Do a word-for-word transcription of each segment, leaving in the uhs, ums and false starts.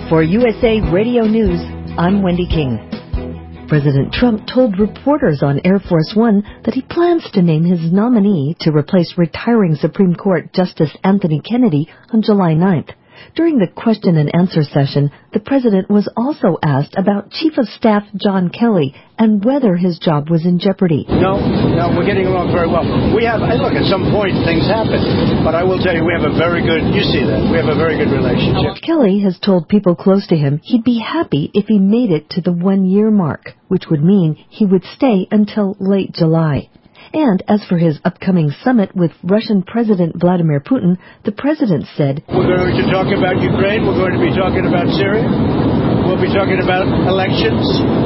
For U S A Radio News, I'm Wendy King. President Trump told reporters on Air Force One that he plans to name his nominee to replace retiring Supreme Court Justice Anthony Kennedy on July ninth. During the question and answer session, the president was also asked about Chief of Staff John Kelly and whether his job was in jeopardy. No, no, we're getting along very well. We have, look, at some point things happen, but I will tell you we have a very good, you see that, we have a very good relationship. Kelly has told people close to him he'd be happy if he made it to the one-year mark, which would mean he would stay until late July. And as for his upcoming summit with Russian President Vladimir Putin, the president said, We're going to talk about Ukraine. We're going to be talking about Syria. We'll be talking about elections.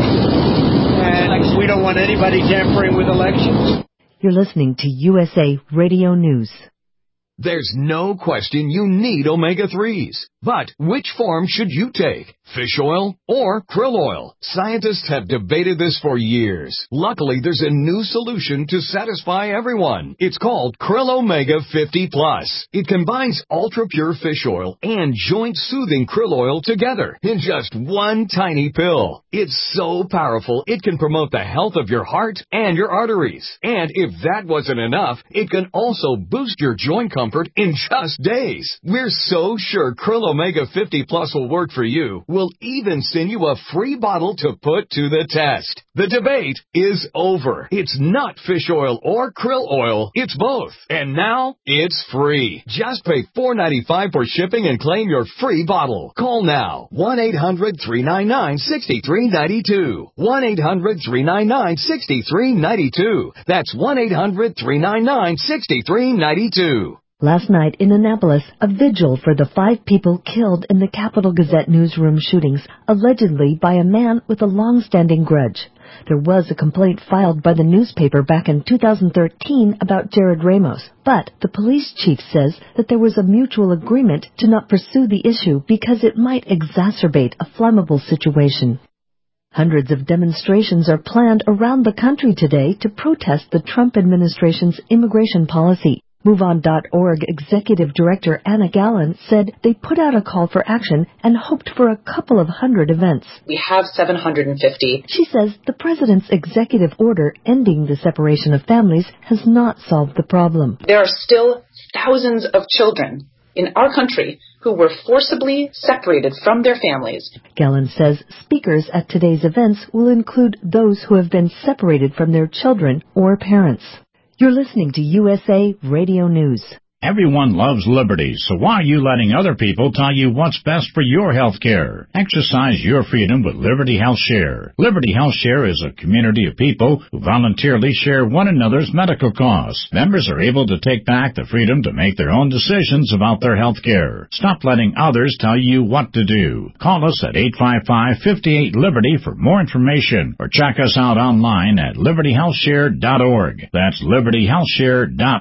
And we don't want anybody tampering with elections. You're listening to U S A Radio News. There's no question you need omega threes. But which form should you take? Fish oil or krill oil? Scientists have debated this for years. Luckily, there's a new solution to satisfy everyone. It's called Krill Omega fifty plus. It combines ultra-pure fish oil and joint-soothing krill oil together in just one tiny pill. It's so powerful, it can promote the health of your heart and your arteries. And if that wasn't enough, it can also boost your joint comfort in just days. We're so sure Krill Omega fifty plus will work for you. We'll even send you a free bottle to put to the test. The debate is over. It's not fish oil or krill oil. It's both. And now it's free. Just pay four dollars and ninety-five cents for shipping and claim your free bottle. Call now. one eight hundred three nine nine six three nine two. one eight hundred three nine nine six three nine two. That's one eight hundred three nine nine six three nine two. Last night in Annapolis, a vigil for the five people killed in the Capital Gazette newsroom shootings, allegedly by a man with a long-standing grudge. There was a complaint filed by the newspaper back in two thousand thirteen about Jared Ramos, but the police chief says that there was a mutual agreement to not pursue the issue because it might exacerbate a flammable situation. Hundreds of demonstrations are planned around the country today to protest the Trump administration's immigration policy. Move On dot org Executive Director Anna Gallen said they put out a call for action and hoped for a couple of hundred events. We have seven hundred fifty. She says the president's executive order ending the separation of families has not solved the problem. There are still thousands of children in our country who were forcibly separated from their families. Gallen says speakers at today's events will include those who have been separated from their children or parents. You're listening to U S A Radio News. Everyone loves liberty, so why are you letting other people tell you what's best for your health care? Exercise your freedom with Liberty Health Share. Liberty Health Share is a community of people who voluntarily share one another's medical costs. Members are able to take back the freedom to make their own decisions about their health care. Stop letting others tell you what to do. Call us at eight five five, five eight, LIBERTY for more information, or check us out online at liberty health share dot org. That's liberty health share dot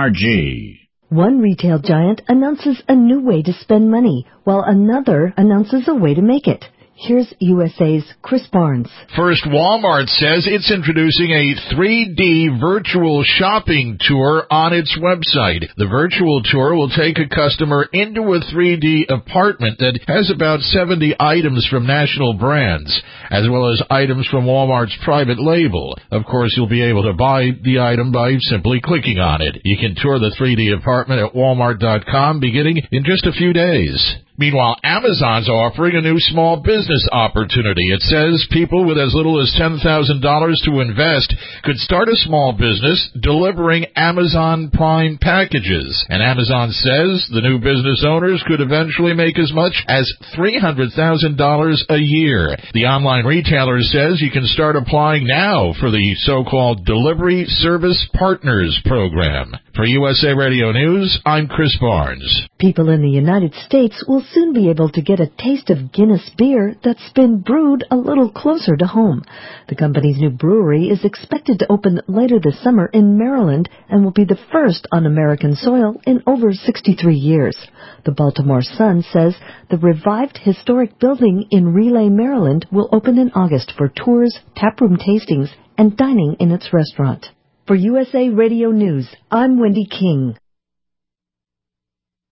org. One retail giant announces a new way to spend money, while another announces a way to make it. Here's U S A's Chris Barnes. First, Walmart says it's introducing a three D virtual shopping tour on its website. The virtual tour will take a customer into a three D apartment that has about seventy items from national brands, as well as items from Walmart's private label. Of course, you'll be able to buy the item by simply clicking on it. You can tour the three D apartment at walmart dot com beginning in just a few days. Meanwhile, Amazon's offering a new small business opportunity. It says people with as little as ten thousand dollars to invest could start a small business delivering Amazon Prime packages. And Amazon says the new business owners could eventually make as much as three hundred thousand dollars a year. The online retailer says you can start applying now for the so-called Delivery Service Partners program. For U S A Radio News, I'm Chris Barnes. People in the United States will soon be able to get a taste of Guinness beer that's been brewed a little closer to home. The company's new brewery is expected to open later this summer in Maryland and will be the first on American soil in over sixty-three years. The Baltimore Sun says the revived historic building in Relay, Maryland will open in August for tours, taproom tastings, and dining in its restaurant. For U S A Radio News, I'm Wendy King.